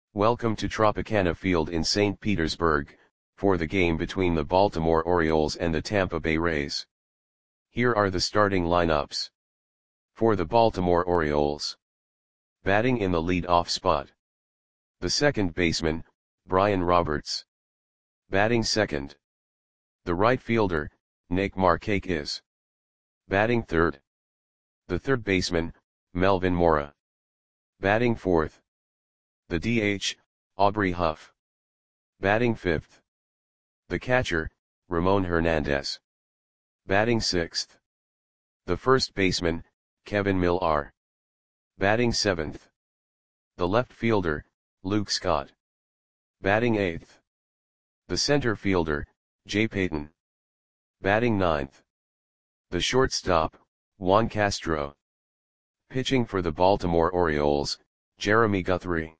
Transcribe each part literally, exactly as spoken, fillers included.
Welcome to Tropicana Field in Saint Petersburg, for the game between the Baltimore Orioles and the Tampa Bay Rays. Here are the starting lineups. For the Baltimore Orioles. Batting in the lead-off spot. The second baseman, Brian Roberts. Batting second. The right fielder, Nick Markakis. Batting third. The third baseman, Melvin Mora. Batting fourth. The D H, Aubrey Huff. Batting fifth. The catcher, Ramon Hernandez. Batting sixth. The first baseman, Kevin Millar. Batting seventh. The left fielder, Luke Scott. Batting eighth. The center fielder, Jay Payton. Batting ninth. The shortstop, Juan Castro. Pitching for the Baltimore Orioles, Jeremy Guthrie.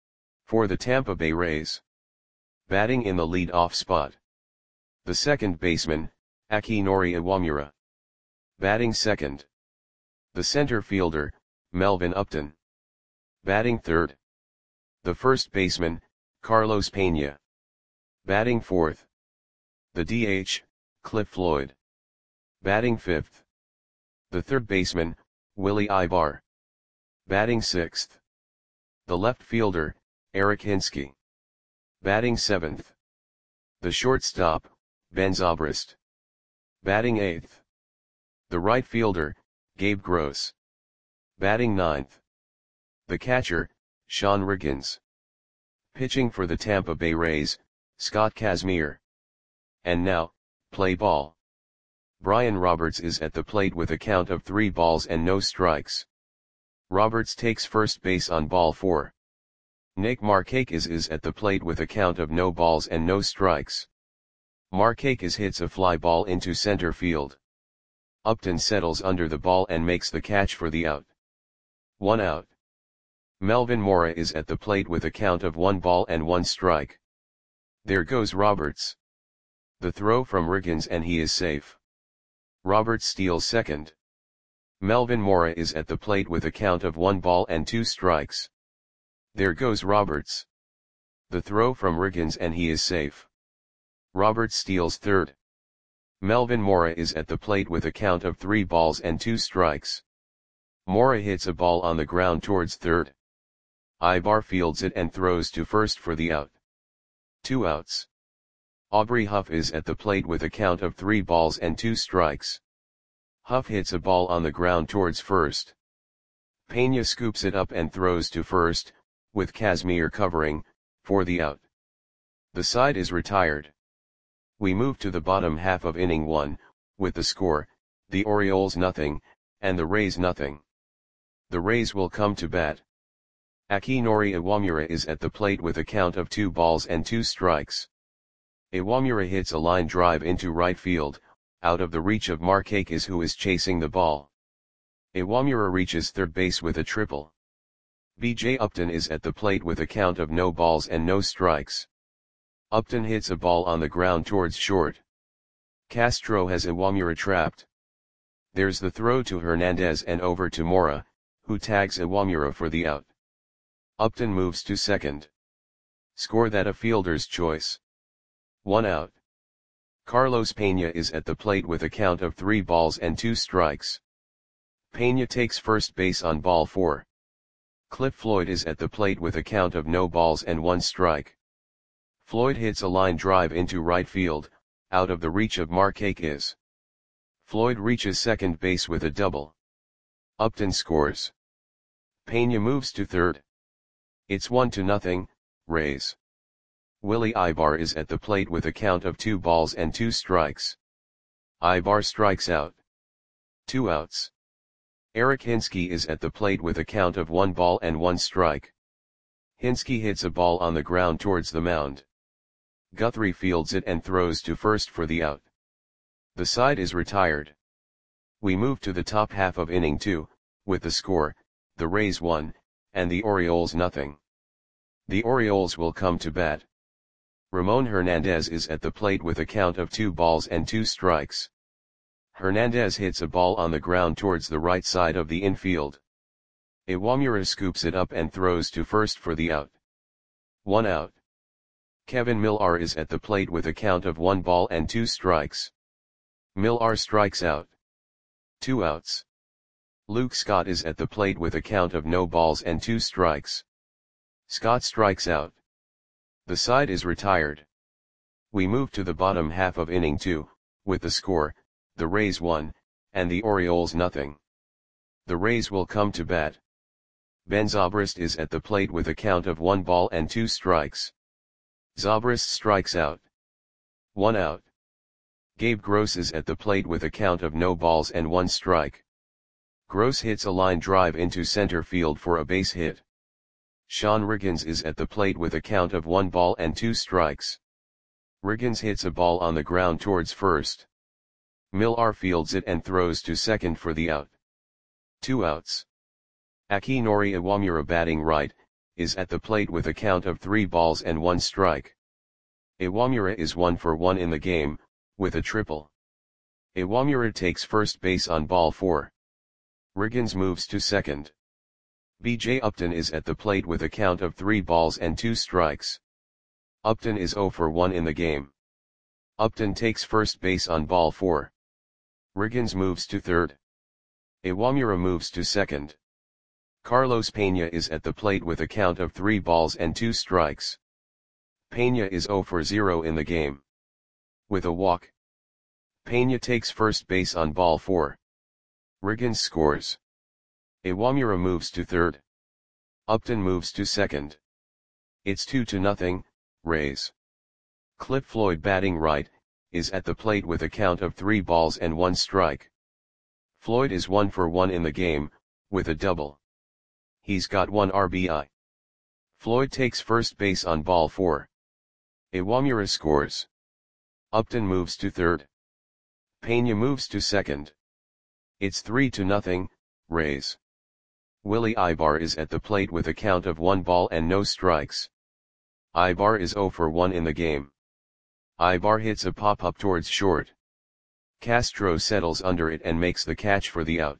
For the Tampa Bay Rays. Batting in the lead-off spot. The second baseman, Akinori Iwamura. Batting second. The center fielder, Melvin Upton. Batting third. The first baseman, Carlos Pena. Batting fourth. The D H, Cliff Floyd. Batting fifth. The third baseman, Willie Ibar. Batting sixth. The left fielder, Eric Hinske. Batting seventh. The shortstop, Ben Zobrist. Batting eighth. The right fielder, Gabe Gross. Batting ninth. The catcher, Sean Riggins. Pitching for the Tampa Bay Rays, Scott Kazmir. And now, play ball. Brian Roberts is at the plate with a count of three balls and no strikes. Roberts takes first base on ball four. Nick Markakis is at the plate with a count of no balls and no strikes. Markakis hits a fly ball into center field. Upton settles under the ball and makes the catch for the out. One out. Melvin Mora is at the plate with a count of one ball and one strike. There goes Roberts. The throw from Riggins and he is safe. Roberts steals second. Melvin Mora is at the plate with a count of one ball and two strikes. There goes Roberts. The throw from Riggins and he is safe. Roberts steals third. Melvin Mora is at the plate with a count of three balls and two strikes. Mora hits a ball on the ground towards third. Ibar fields it and throws to first for the out. Two outs. Aubrey Huff is at the plate with a count of three balls and two strikes. Huff hits a ball on the ground towards first. Pena scoops it up and throws to first, with Kazmir covering, for the out. The side is retired. We move to the bottom half of inning one, with the score, the Orioles nothing, and the Rays nothing. The Rays will come to bat. Akinori Iwamura is at the plate with a count of two balls and two strikes. Iwamura hits a line drive into right field, out of the reach of Markakis who is chasing the ball. Iwamura reaches third base with a triple. B J Upton is at the plate with a count of no balls and no strikes. Upton hits a ball on the ground towards short. Castro has Iwamura trapped. There's the throw to Hernandez and over to Mora, who tags Iwamura for the out. Upton moves to second. Score that a fielder's choice. One out. Carlos Pena is at the plate with a count of three balls and two strikes. Pena takes first base on ball four. Cliff Floyd is at the plate with a count of no balls and one strike. Floyd hits a line drive into right field, out of the reach of Markakis. Floyd reaches second base with a double. Upton scores. Pena moves to third. It's one to nothing, Rays. Willie Ibar is at the plate with a count of two balls and two strikes. Ibar strikes out. Two outs. Eric Hinske is at the plate with a count of one ball and one strike. Hinske hits a ball on the ground towards the mound. Guthrie fields it and throws to first for the out. The side is retired. We move to the top half of inning two, with the score, the Rays one, and the Orioles nothing. The Orioles will come to bat. Ramon Hernandez is at the plate with a count of two balls and two strikes. Hernandez hits a ball on the ground towards the right side of the infield. Iwamura scoops it up and throws to first for the out. One out. Kevin Millar is at the plate with a count of one ball and two strikes. Millar strikes out. Two outs. Luke Scott is at the plate with a count of no balls and two strikes. Scott strikes out. The side is retired. We move to the bottom half of inning two, with the score, the Rays one, and the Orioles nothing. The Rays will come to bat. Ben Zobrist is at the plate with a count of one ball and two strikes. Zobrist strikes out. One out. Gabe Gross is at the plate with a count of no balls and one strike. Gross hits a line drive into center field for a base hit. Sean Riggins is at the plate with a count of one ball and two strikes. Riggins hits a ball on the ground towards first. Millar fields it and throws to second for the out. Two outs. Akinori Iwamura, batting right, is at the plate with a count of three balls and one strike. Iwamura is one for one in the game, with a triple. Iwamura takes first base on ball four. Riggins moves to second. B J Upton is at the plate with a count of three balls and two strikes. Upton is zero for one in the game. Upton takes first base on ball four. Riggins moves to third. Iwamura moves to second. Carlos Pena is at the plate with a count of three balls and two strikes. Pena is zero for zero in the game. With a walk. Pena takes first base on ball four. Riggins scores. Iwamura moves to third. Upton moves to second. It's two to nothing, Rays. Cliff Floyd, batting right, is at the plate with a count of three balls and one strike. Floyd is one for one in the game, with a double. He's got one R B I. Floyd takes first base on ball four. Iwamura scores. Upton moves to third. Pena moves to second. It's three to nothing, Rays. Willie Ibar is at the plate with a count of one ball and no strikes. Ibar is zero for one in the game. Ibar hits a pop-up towards short. Castro settles under it and makes the catch for the out.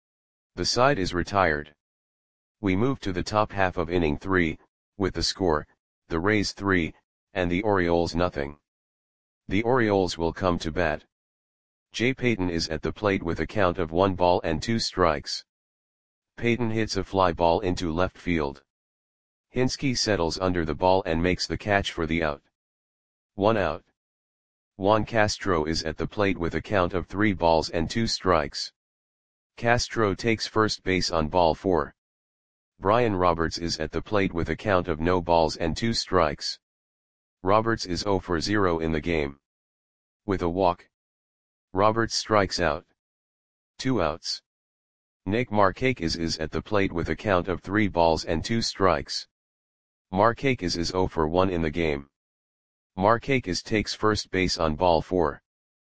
The side is retired. We move to the top half of inning three, with the score, the Rays three, and the Orioles nothing. The Orioles will come to bat. Jay Payton is at the plate with a count of one ball and two strikes. Payton hits a fly ball into left field. Hinske settles under the ball and makes the catch for the out. One out. Juan Castro is at the plate with a count of three balls and two strikes. Castro takes first base on ball four. Brian Roberts is at the plate with a count of no balls and two strikes. Roberts is zero for zero in the game. With a walk. Roberts strikes out. Two outs. Nick Markakis is at the plate with a count of three balls and two strikes. Markakis is zero for one in the game. Markakis takes first base on ball four.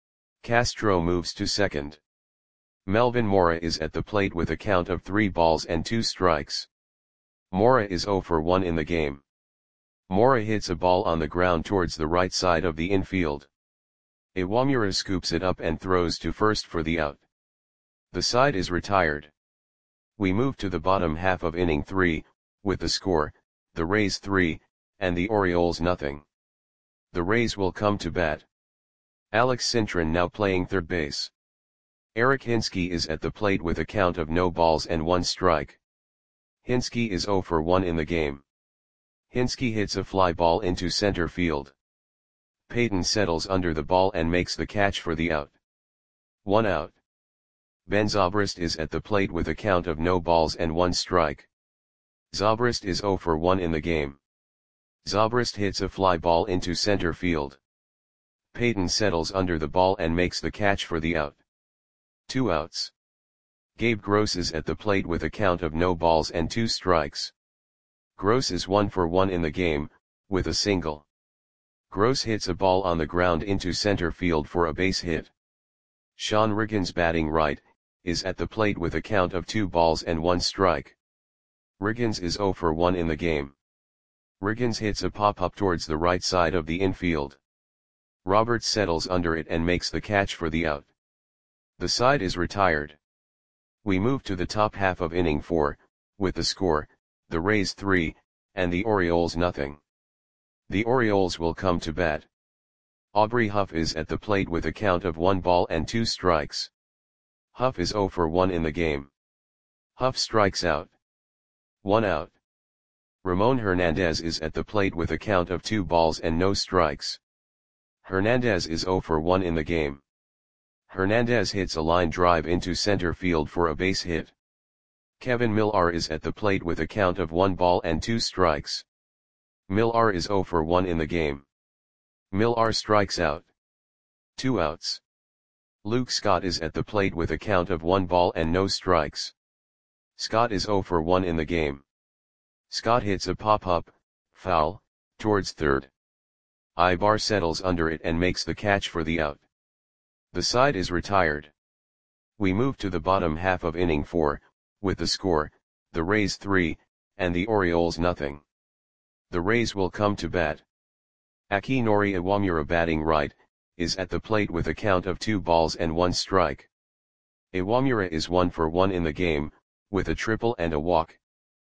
Castro moves to second. Melvin Mora is at the plate with a count of three balls and two strikes. Mora is zero for one in the game. Mora hits a ball on the ground towards the right side of the infield. Iwamura scoops it up and throws to first for the out. The side is retired. We move to the bottom half of inning three, with the score, the Rays three, and the Orioles nothing. The Rays will come to bat. Alex Cintron now playing third base. Eric Hinske is at the plate with a count of no balls and one strike. Hinske is zero for one in the game. Hinske hits a fly ball into center field. Payton settles under the ball and makes the catch for the out. One out. Ben Zobrist is at the plate with a count of no balls and one strike. Zobrist is zero for one in the game. Zobrist hits a fly ball into center field. Payton settles under the ball and makes the catch for the out. Two outs. Gabe Gross is at the plate with a count of no balls and two strikes. Gross is one for one in the game, with a single. Gross hits a ball on the ground into center field for a base hit. Sean Riggins, batting right, is at the plate with a count of two balls and one strike. Riggins is zero for one in the game. Riggins hits a pop-up towards the right side of the infield. Roberts settles under it and makes the catch for the out. The side is retired. We move to the top half of inning four, with the score, the Rays three, and the Orioles nothing. The Orioles will come to bat. Aubrey Huff is at the plate with a count of one ball and two strikes. Huff is zero for one in the game. Huff strikes out. One out. Ramon Hernandez is at the plate with a count of two balls and no strikes. Hernandez is zero for one in the game. Hernandez hits a line drive into center field for a base hit. Kevin Millar is at the plate with a count of one ball and two strikes. Millar is zero for one in the game. Millar strikes out. Two outs. Luke Scott is at the plate with a count of one ball and no strikes. Scott is zero for one in the game. Scott hits a pop-up, foul, towards third. Ibar settles under it and makes the catch for the out. The side is retired. We move to the bottom half of inning four, with the score, the Rays three, and the Orioles nothing. The Rays will come to bat. Akinori Iwamura, batting right, is at the plate with a count of two balls and one strike. Iwamura is one for one in the game, with a triple and a walk.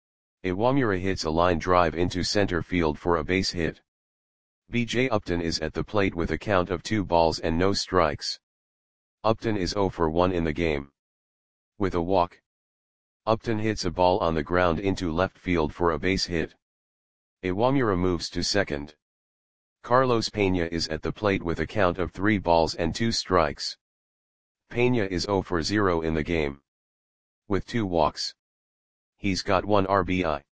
Iwamura hits a line drive into center field for a base hit. B J Upton is at the plate with a count of two balls and no strikes. Upton is zero for one in the game. With a walk. Upton hits a ball on the ground into left field for a base hit. Iwamura moves to second. Carlos Pena is at the plate with a count of three balls and two strikes. Pena is zero for zero in the game. With two walks. He's got one R B I.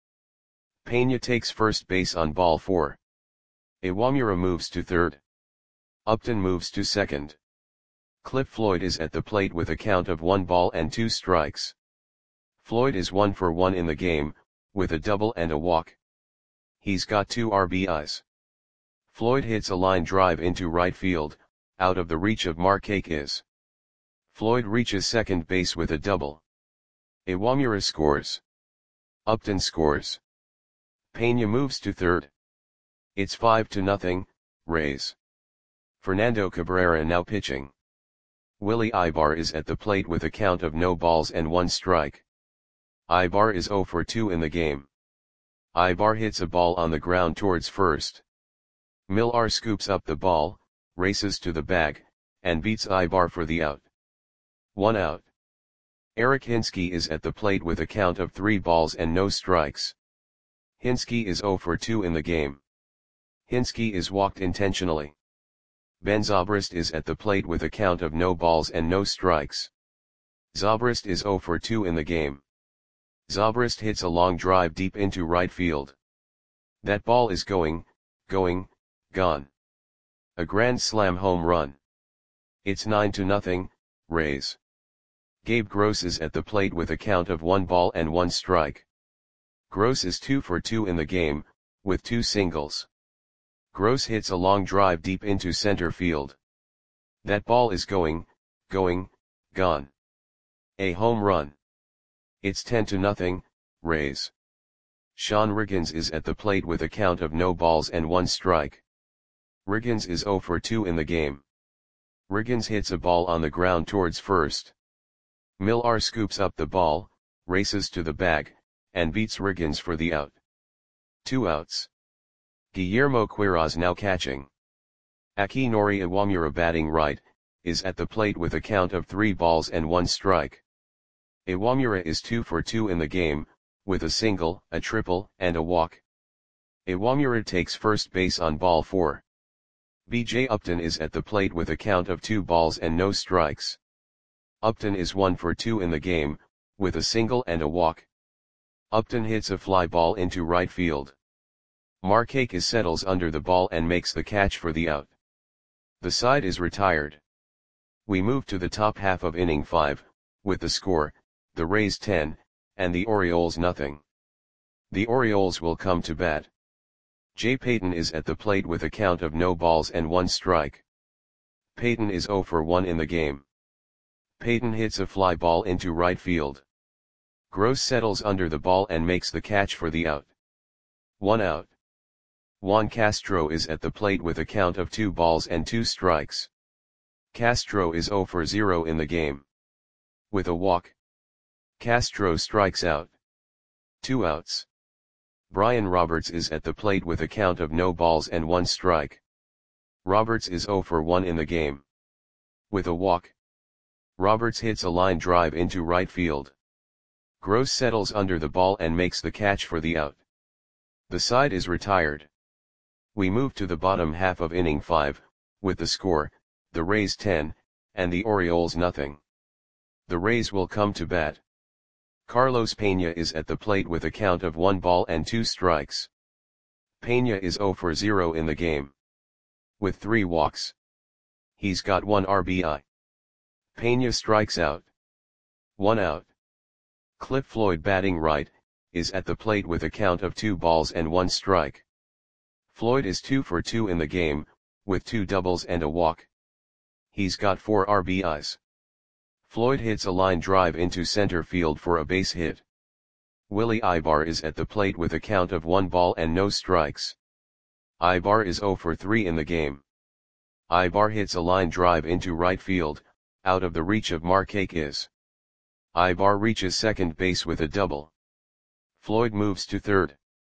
Pena takes first base on ball four. Iwamura moves to third. Upton moves to second. Cliff Floyd is at the plate with a count of one ball and two strikes. Floyd is one for one in the game, with a double and a walk. He's got two R B Is. Floyd hits a line drive into right field, out of the reach of Markakis. Floyd reaches second base with a double. Iwamura scores. Upton scores. Pena moves to third. It's five to nothing, Rays. Fernando Cabrera now pitching. Willie Ibar is at the plate with a count of no balls and one strike. Ibar is zero for two in the game. Ibar hits a ball on the ground towards first. Millar scoops up the ball, races to the bag, and beats Ibar for the out. One out. Eric Hinske is at the plate with a count of three balls and no strikes. Hinske is zero for two in the game. Hinske is walked intentionally. Ben Zobrist is at the plate with a count of no balls and no strikes. Zobrist is zero for two in the game. Zobrist hits a long drive deep into right field. That ball is going, going, gone. A grand slam home run. It's nine to nothing, Rays. Gabe Gross is at the plate with a count of one ball and one strike. Gross is two for two in the game, with two singles. Gross hits a long drive deep into center field. That ball is going, going, gone. A home run. It's ten to nothing, Rays. Sean Riggins is at the plate with a count of no balls and one strike. Riggins is zero for two in the game. Riggins hits a ball on the ground towards first. Millar scoops up the ball, races to the bag, and beats Riggins for the out. Two outs. Guillermo Quiroz now catching. Akinori Iwamura, batting right, is at the plate with a count of three balls and one strike. Iwamura is two for two in the game, with a single, a triple, and a walk. Iwamura takes first base on ball four. B J Upton is at the plate with a count of two balls and no strikes. Upton is one for two in the game, with a single and a walk. Upton hits a fly ball into right field. Markakis settles under the ball and makes the catch for the out. The side is retired. We move to the top half of inning five, with the score, the Rays ten, and the Orioles nothing. The Orioles will come to bat. Jay Payton is at the plate with a count of no balls and one strike. Payton is zero for one in the game. Payton hits a fly ball into right field. Gross settles under the ball and makes the catch for the out. One out. Juan Castro is at the plate with a count of two balls and two strikes. Castro is zero for zero in the game. With a walk. Castro strikes out. Two outs. Brian Roberts is at the plate with a count of no balls and one strike. Roberts is zero for one in the game. With a walk, Roberts hits a line drive into right field. Gross settles under the ball and makes the catch for the out. The side is retired. We move to the bottom half of inning five, with the score, the Rays ten, and the Orioles nothing. The Rays will come to bat. Carlos Pena is at the plate with a count of one ball and two strikes. Pena is zero for zero in the game. With three walks, he's got one R B I. Pena strikes out. One out. Cliff Floyd, batting right, is at the plate with a count of two balls and one strike. Floyd is two for two in the game, with two doubles and a walk. He's got four R B Is. Floyd hits a line drive into center field for a base hit. Willie Ibar is at the plate with a count of one ball and no strikes. Ibar is zero for three in the game. Ibar hits a line drive into right field, out of the reach of Markakis. Ibar reaches second base with a double. Floyd moves to third.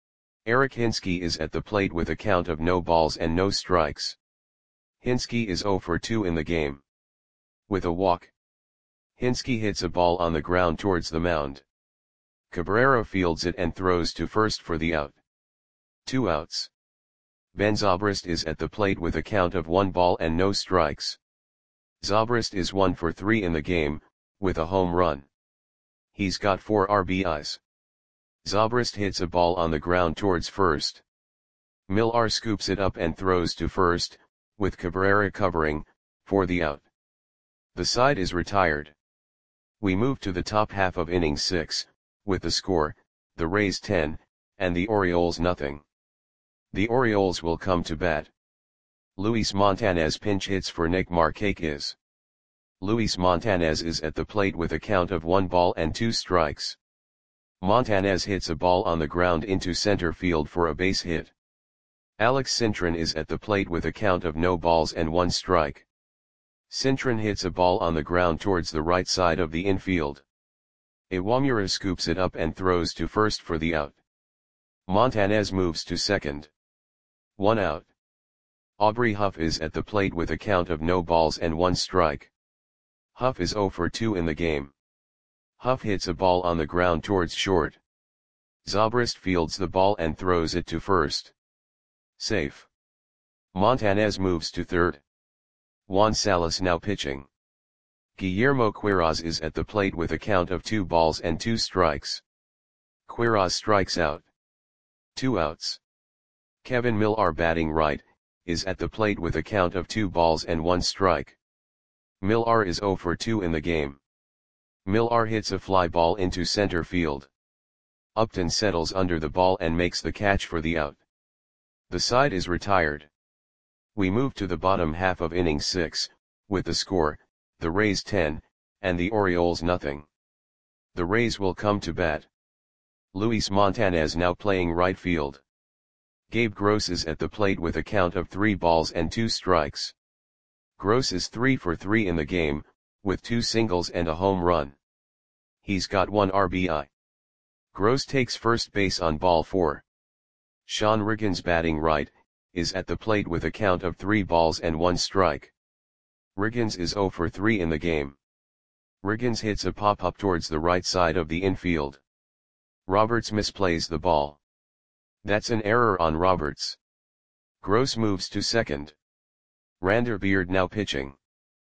Eric Hinske is at the plate with a count of no balls and no strikes. Hinske is zero for two in the game. With a walk, Hinske hits a ball on the ground towards the mound. Cabrera fields it and throws to first for the out. Two outs. Ben Zobrist is at the plate with a count of one ball and no strikes. Zobrist is one for three in the game, with a home run. He's got four R B Is. Zobrist hits a ball on the ground towards first. Millar scoops it up and throws to first, with Cabrera covering, for the out. The side is retired. We move to the top half of inning six, with the score, the Rays ten, and the Orioles nothing. The Orioles will come to bat. Luis Montanez pinch hits for Nick Markakis. Luis Montanez is at the plate with a count of one ball and two strikes. Montanez hits a ball on the ground into center field for a base hit. Alex Cintron is at the plate with a count of no balls and one strike. Cintron hits a ball on the ground towards the right side of the infield. Iwamura scoops it up and throws to first for the out. Montanez moves to second. One out. Aubrey Huff is at the plate with a count of no balls and one strike. Huff is zero for two in the game. Huff hits a ball on the ground towards short. Zobrist fields the ball and throws it to first. Safe. Montanez moves to third. Juan Salas now pitching. Guillermo Quiroz is at the plate with a count of two balls and two strikes. Quiroz strikes out. Two outs. Kevin Millar, batting right, is at the plate with a count of two balls and one strike. Millar is zero for two in the game. Millar hits a fly ball into center field. Upton settles under the ball and makes the catch for the out. The side is retired. We move to the bottom half of inning six, with the score, the Rays ten, and the Orioles nothing. The Rays will come to bat. Luis Montanez now playing right field. Gabe Gross is at the plate with a count of three balls and two strikes. Gross is three for three in the game, with two singles and a home run. He's got one R B I. Gross takes first base on ball four. Sean Riggins, batting right, is at the plate with a count of three balls and one strike. Riggins is zero for three in the game. Riggins hits a pop-up towards the right side of the infield. Roberts misplays the ball. That's an error on Roberts. Gross moves to second. Rander Beard now pitching.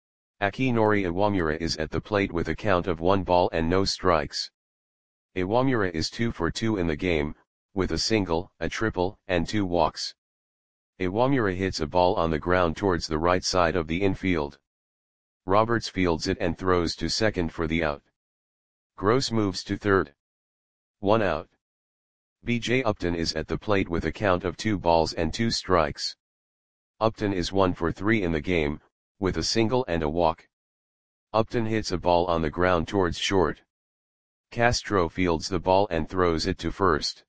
Akinori Iwamura is at the plate with a count of one ball and no strikes. Iwamura is two for two in the game, with a single, a triple, and two walks. Iwamura hits a ball on the ground towards the right side of the infield. Roberts fields it and throws to second for the out. Gross moves to third. One out. B J Upton is at the plate with a count of two balls and two strikes. Upton is one for three in the game, with a single and a walk. Upton hits a ball on the ground towards short. Castro fields the ball and throws it to first.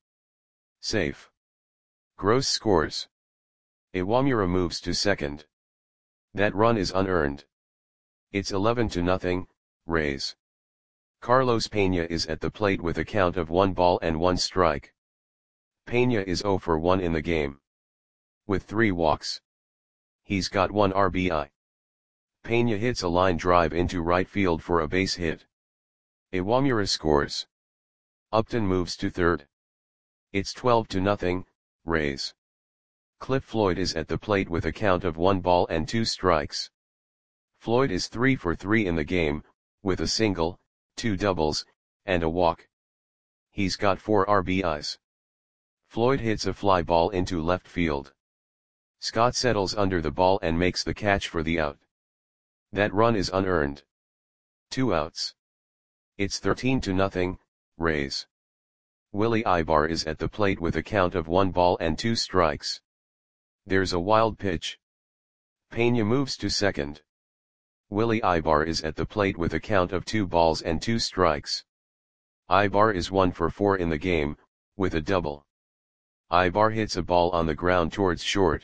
Safe. Gross scores. Iwamura moves to second. That run is unearned. It's eleven to nothing, Rays. Carlos Pena is at the plate with a count of one ball and one strike. Pena is zero for one in the game. With three walks. He's got one R B I. Pena hits a line drive into right field for a base hit. Iwamura scores. Upton moves to third. It's twelve to nothing, Rays. Cliff Floyd is at the plate with a count of one ball and two strikes. Floyd is three for three in the game, with a single, two doubles, and a walk. He's got four R B Is. Floyd hits a fly ball into left field. Scott settles under the ball and makes the catch for the out. That run is unearned. Two outs. It's thirteen to nothing, Rays. Willie Ibar is at the plate with a count of one ball and two strikes. There's a wild pitch. Pena moves to second. Willie Ibar is at the plate with a count of two balls and two strikes. Ibar is one for four in the game, with a double. Ibar hits a ball on the ground towards short.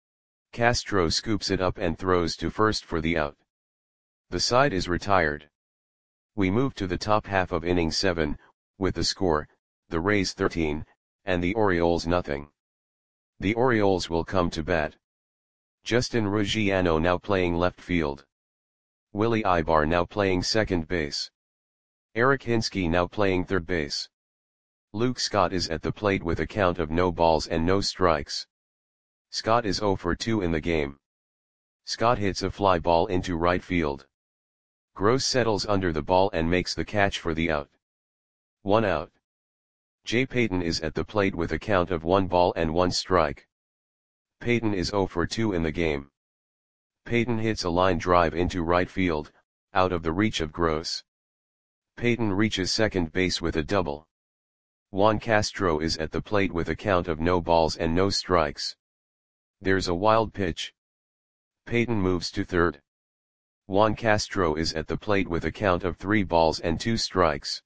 Castro scoops it up and throws to first for the out. The side is retired. We move to the top half of inning seven, with the score, the Rays thirteen, and the Orioles nothing. The Orioles will come to bat. Justin Ruggiano now playing left field. Willie Ibar now playing second base. Eric Hinske now playing third base. Luke Scott is at the plate with a count of no balls and no strikes. Scott is zero for two in the game. Scott hits a fly ball into right field. Gross settles under the ball and makes the catch for the out. One out. Jay Payton is at the plate with a count of one ball and one strike. Payton is zero for two in the game. Payton hits a line drive into right field, out of the reach of Gross. Payton reaches second base with a double. Juan Castro is at the plate with a count of no balls and no strikes. There's a wild pitch. Payton moves to third. Juan Castro is at the plate with a count of three balls and two strikes.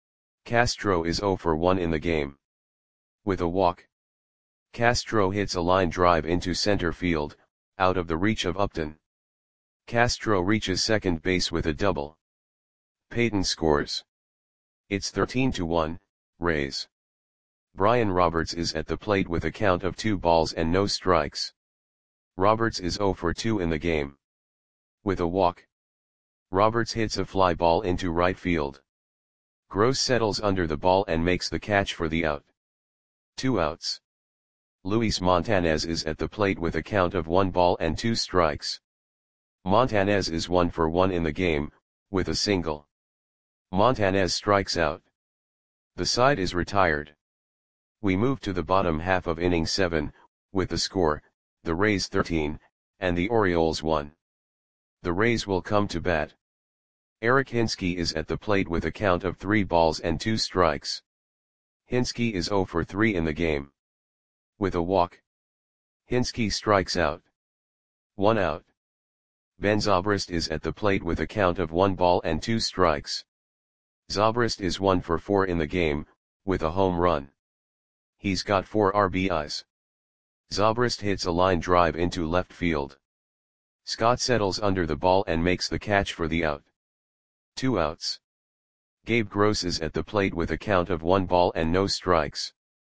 Castro is zero for one in the game. With a walk. Castro hits a line drive into center field, out of the reach of Upton. Castro reaches second base with a double. Payton scores. It's thirteen to one, Rays. Brian Roberts is at the plate with a count of two balls and no strikes. Roberts is zero for two in the game. With a walk. Roberts hits a fly ball into right field. Gross settles under the ball and makes the catch for the out. Two outs. Luis Montanez is at the plate with a count of one ball and two strikes. Montanez is one for one in the game, with a single. Montanez strikes out. The side is retired. We move to the bottom half of inning seven, with the score, the Rays thirteen, and the Orioles one. The Rays will come to bat. Eric Hinske is at the plate with a count of three balls and two strikes. Hinske is zero for three in the game. With a walk. Hinske strikes out. One out. Ben Zobrist is at the plate with a count of one ball and two strikes. Zobrist is one for four in the game, with a home run. He's got four R B Is. Zobrist hits a line drive into left field. Scott settles under the ball and makes the catch for the out. Two outs. Gabe Gross is at the plate with a count of one ball and no strikes.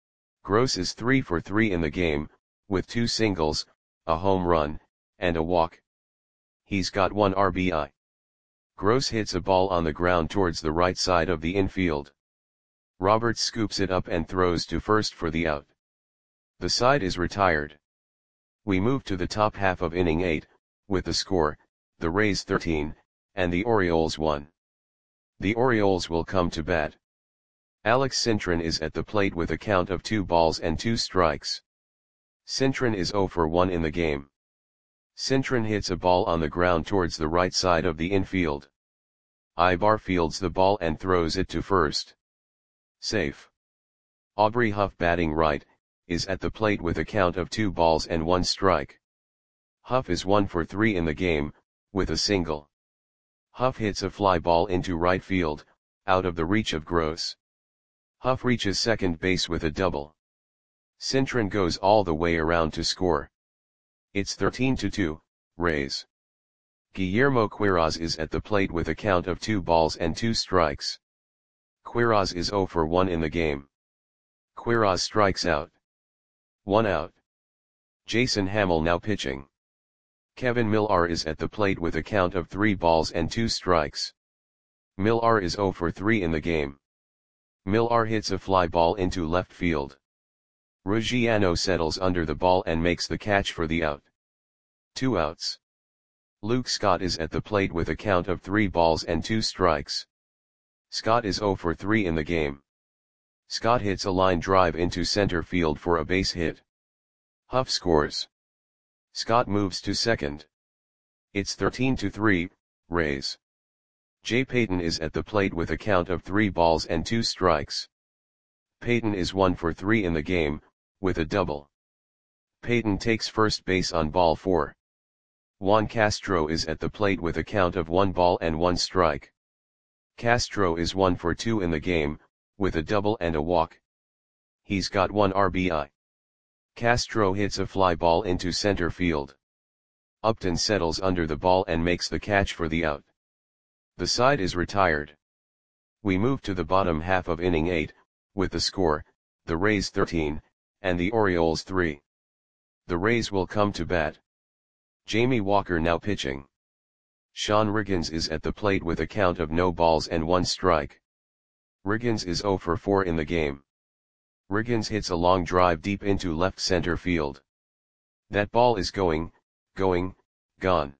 Gross is three for three in the game, with two singles, a home run, and a walk. He's got one R B I. Gross hits a ball on the ground towards the right side of the infield. Roberts scoops it up and throws to first for the out. The side is retired. We move to the top half of inning eight, with the score, the Rays thirteen, and the Orioles one. The Orioles will come to bat. Alex Cintron is at the plate with a count of two balls and two strikes. Cintron is zero for one in the game. Cintron hits a ball on the ground towards the right side of the infield. Ibar fields the ball and throws it to first. Safe. Aubrey Huff, batting right, is at the plate with a count of two balls and one strike. Huff is one for three in the game, with a single. Huff hits a fly ball into right field, out of the reach of Gross. Huff reaches second base with a double. Cintron goes all the way around to score. It's thirteen to two, Rays. Guillermo Quiroz is at the plate with a count of two balls and two strikes. Quiroz is zero for one in the game. Quiroz strikes out. One out. Jason Hammel now pitching. Kevin Millar is at the plate with a count of three balls and two strikes. Millar is zero for three in the game. Millar hits a fly ball into left field. Ruggiano settles under the ball and makes the catch for the out. Two outs. Luke Scott is at the plate with a count of three balls and two strikes. Scott is zero for three in the game. Scott hits a line drive into center field for a base hit. Huff scores. Scott moves to second. It's thirteen to three, Rays. Jay Payton is at the plate with a count of three balls and two strikes. Payton is one for three in the game, with a double. Payton takes first base on ball four. Juan Castro is at the plate with a count of one ball and one strike. Castro is one for two in the game, with a double and a walk. He's got one R B I. Castro hits a fly ball into center field. Upton settles under the ball and makes the catch for the out. The side is retired. We move to the bottom half of inning eight, with the score, the Rays thirteen, and the Orioles three. The Rays will come to bat. Jamie Walker now pitching. Sean Riggins is at the plate with a count of no balls and one strike. Riggins is zero for four in the game. Riggins hits a long drive deep into left center field. That ball is going, going, gone.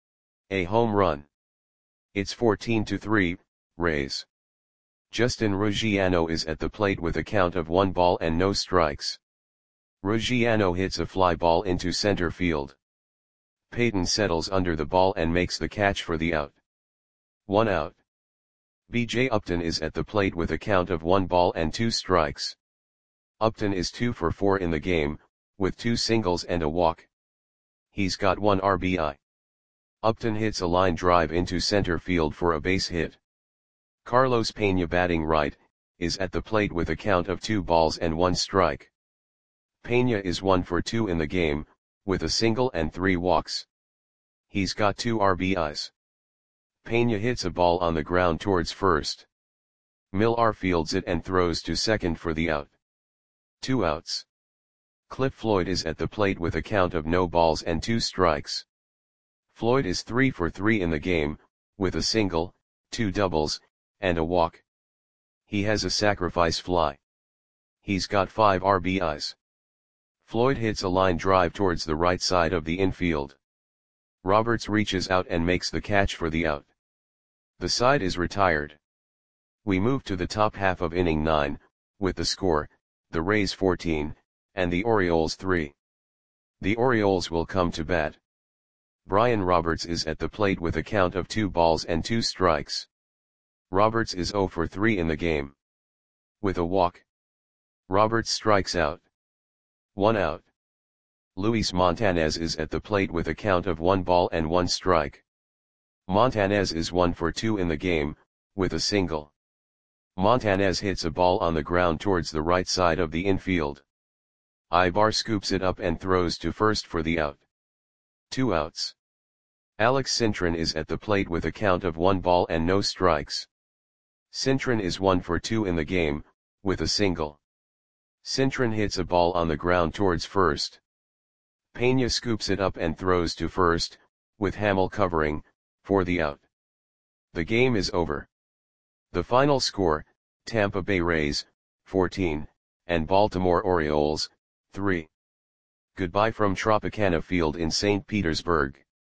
A home run. It's fourteen to three, Rays. Justin Ruggiano is at the plate with a count of one ball and no strikes. Ruggiano hits a fly ball into center field. Payton settles under the ball and makes the catch for the out. One out. B J Upton is at the plate with a count of one ball and two strikes. Upton is two for four in the game, with two singles and a walk. He's got one R B I. Upton hits a line drive into center field for a base hit. Carlos Pena, batting right, is at the plate with a count of two balls and one strike. Pena is one for two in the game, with a single and three walks. He's got two R B Is. Pena hits a ball on the ground towards first. Millar fields it and throws to second for the out. Two outs. Cliff Floyd is at the plate with a count of no balls and two strikes. Floyd is three for three in the game, with a single, two doubles, and a walk. He has a sacrifice fly. He's got five R B Is. Floyd hits a line drive towards the right side of the infield. Roberts reaches out and makes the catch for the out. The side is retired. We move to the top half of inning nine, with the score, the Rays fourteen, and the Orioles three. The Orioles will come to bat. Brian Roberts is at the plate with a count of two balls and two strikes. Roberts is zero for three in the game. With a walk. Roberts strikes out. One out. Luis Montanez is at the plate with a count of one ball and one strike. Montanez is one for two in the game, with a single. Montanez hits a ball on the ground towards the right side of the infield. Ibar scoops it up and throws to first for the out. Two outs. Alex Cintron is at the plate with a count of one ball and no strikes. Cintron is one for two in the game, with a single. Cintron hits a ball on the ground towards first. Pena scoops it up and throws to first, with Hammel covering, for the out. The game is over. The final score, Tampa Bay Rays, fourteen, and Baltimore Orioles, three. Goodbye from Tropicana Field in Saint Petersburg.